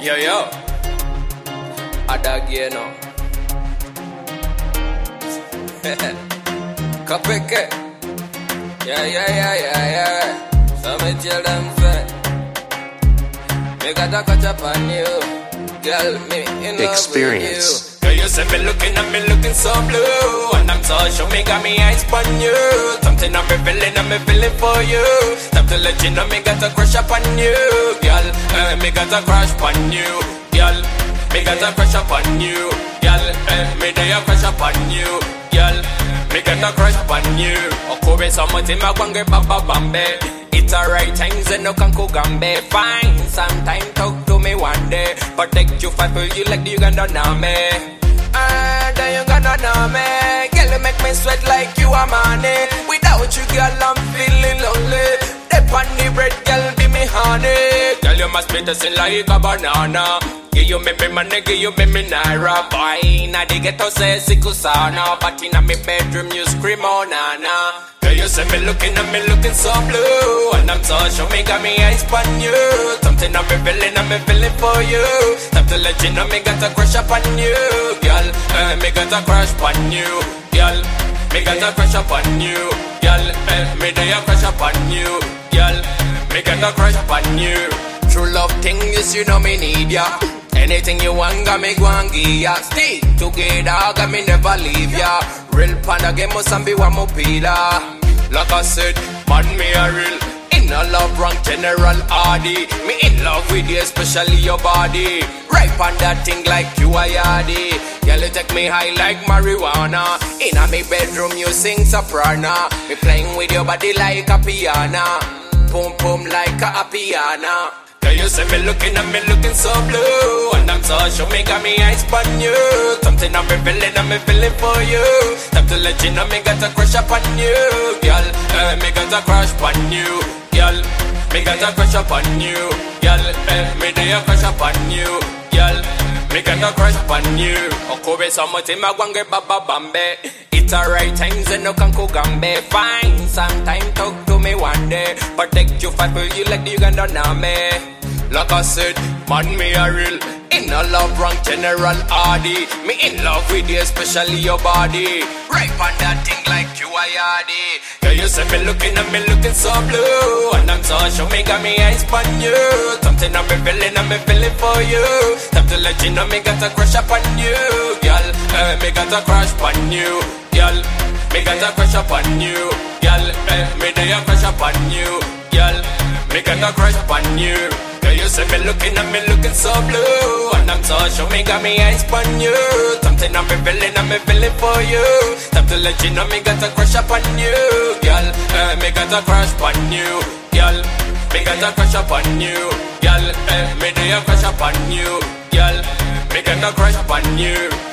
Yo, Adagieno. Kapeke. Yeah. So me tell them say, me gotta catch up on you, girl. Me in love Experience. with you. Girl, you say me looking at me looking so blue, and I'm so sure me got me eyes on you. Something I'm feeling for you. Time to let you know me got a crush up on you, girl. Me got a crush on you, girl. Me got a crush up on you, girl. Me do a crush up on you, girl. Me got a crush on you. Okube something ma kwange baba bambe. It's alright times and no can gambe. Fine, sometime talk to me one day. Protect you, fight for you like the Uganda Name. The Uganda Name. Girl, you make me sweat like you are money. Without you, girl, I'm feeling lonely. Dip on the bread, girl, be me honey. Girl, you must be tasting like a banana. Give you me money, give you me naira. Boy, now they get to say sikusana. But in my bedroom, you scream oh nana. Girl, you say me looking so blue, and I'm so sure me got me eyes on you. Something I'm feeling for you. Time to let you know me got a crush up on you, girl. Me got a crush on you, girl. Me got a crush up on you, girl. Me do a crush up on you, girl. Me got a crush up on you. True love thing is you know me need ya. Anything you want, got me go and give ya. Stay together, got me never leave ya. Real panda game must be one more pillar. Like I said, man me a real. In a love rank general RD. Me in love with you, especially your body. Right on that thing like you a yardie. Girl, you take me high like marijuana. In a me bedroom you sing soprano. Me playing with your body like a piano. Boom boom like a piano. Girl, you say me looking so blue, and I'm so sure me got me eyes on you. Something I'm feeling for you. Time to let you know me got a crush up on you, girl. Me got a crush on you, girl. Me got a crush up on you, girl. Me do a crush up on you, girl. Me got a crush up on you. Okube something ma gwange baba bambe. It's alright times and no can gambe. Fine, sometime talk to me one day. Protect you, fight for you like the Uganda Name. Like I said, man me a real. In a love rank general RD. Me in love with you, especially your body. Right on that thing like you a yardie. Girl, you say me looking so blue, and I'm so sure me got me eyes on you. Something I'm feeling for you. Time to let you know me got a crush up on you, girl. Me got a crush on you, girl. Me got a crush up on you, girl. Me do a crush up on you, girl. Me got a crush up on you. Girl, you say me looking so blue, and I'm so sure me got me eyes on you. Something I'm feeling for you. Time to let you know me got a crush up on you, girl. Me got a crush on you, girl. Me got a crush up on you, girl. Me do a crush up on you, girl. Me got a crush up on you.